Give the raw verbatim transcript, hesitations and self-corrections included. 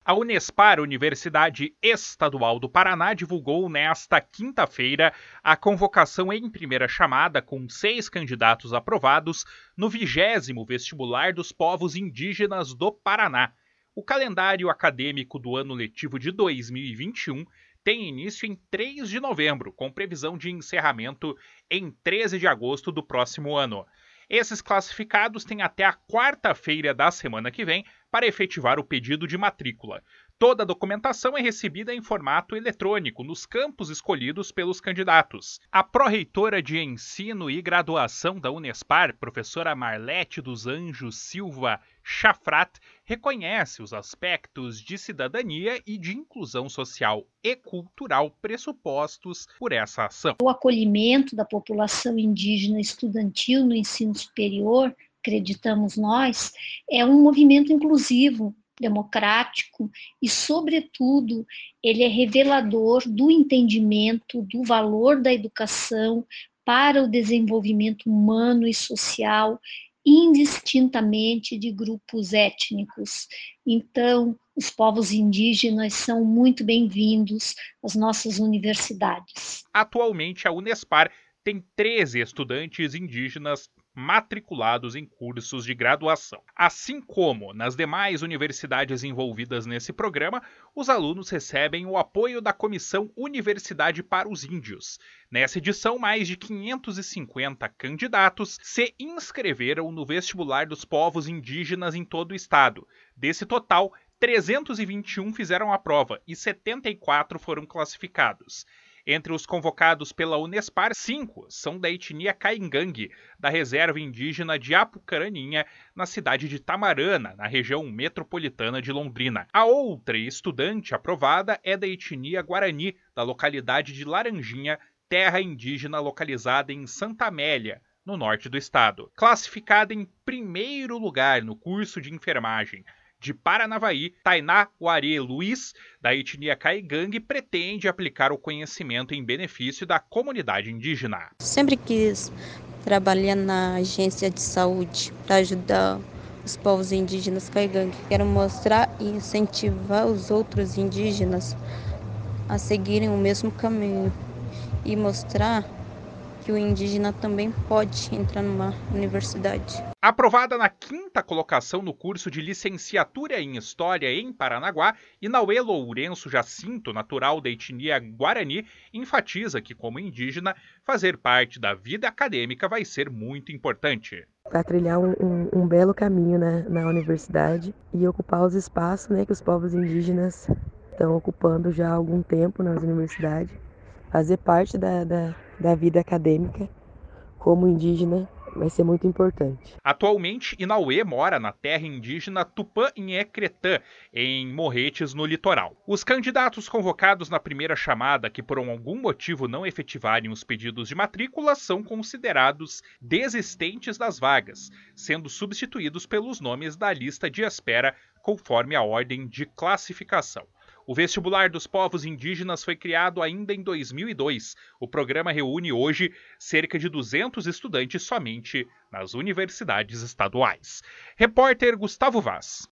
A Unespar, Universidade Estadual do Paraná, divulgou nesta quinta-feira a convocação em primeira chamada com seis candidatos aprovados no vigésimo Vestibular dos Povos Indígenas do Paraná. O calendário acadêmico do ano letivo de dois mil e vinte e um tem início em três de novembro, com previsão de encerramento em treze de agosto do próximo ano. Esses classificados têm até a quarta-feira da semana que vem para efetivar o pedido de matrícula. Toda a documentação é recebida em formato eletrônico nos campos escolhidos pelos candidatos. A pró-reitora de Ensino e Graduação da Unespar, professora Marlete dos Anjos Silva Chafrat, reconhece os aspectos de cidadania e de inclusão social e cultural pressupostos por essa ação. O acolhimento da população indígena estudantil no ensino superior, acreditamos nós, é um movimento inclusivo, democrático e, sobretudo, ele é revelador do entendimento do valor da educação para o desenvolvimento humano e social, indistintamente de grupos étnicos. Então, os povos indígenas são muito bem-vindos às nossas universidades. Atualmente, a Unespar tem treze estudantes indígenas matriculados em cursos de graduação. Assim como nas demais universidades envolvidas nesse programa, os alunos recebem o apoio da Comissão Universidade para os Índios. Nessa edição, mais de quinhentos e cinquenta candidatos se inscreveram no vestibular dos povos indígenas em todo o estado. Desse total, trezentos e vinte e um fizeram a prova e setenta e quatro foram classificados. Entre os convocados pela Unespar, cinco são da etnia Caingangue, da reserva indígena de Apucaraninha, na cidade de Tamarana, na região metropolitana de Londrina. A outra estudante aprovada é da etnia Guarani, da localidade de Laranjinha, terra indígena localizada em Santa Amélia, no norte do estado. Classificada em primeiro lugar no curso de enfermagem de Paranavaí, Tainá Uarê Luiz, da etnia Caingangue, pretende aplicar o conhecimento em benefício da comunidade indígena. Sempre quis trabalhar na agência de saúde para ajudar os povos indígenas Caingangue. Quero mostrar e incentivar os outros indígenas a seguirem o mesmo caminho e mostrar que o indígena também pode entrar numa universidade. Aprovada na quinta colocação no curso de licenciatura em História em Paranaguá, Inauê Lourenço Jacinto, natural da etnia Guarani, enfatiza que, como indígena, fazer parte da vida acadêmica vai ser muito importante. Para trilhar um, um, um belo caminho, né, na universidade e ocupar os espaços, né, que os povos indígenas estão ocupando já há algum tempo nas universidades, fazer parte da, da, da vida acadêmica como indígena vai ser muito importante. Atualmente, Inauê mora na terra indígena Tupã-Inhecretã, em Morretes, no litoral. Os candidatos convocados na primeira chamada que por algum motivo não efetivarem os pedidos de matrícula são considerados desistentes das vagas, sendo substituídos pelos nomes da lista de espera conforme a ordem de classificação. O Vestibular dos Povos Indígenas foi criado ainda em dois mil e dois. O programa reúne hoje cerca de duzentos estudantes somente nas universidades estaduais. Repórter Gustavo Vaz.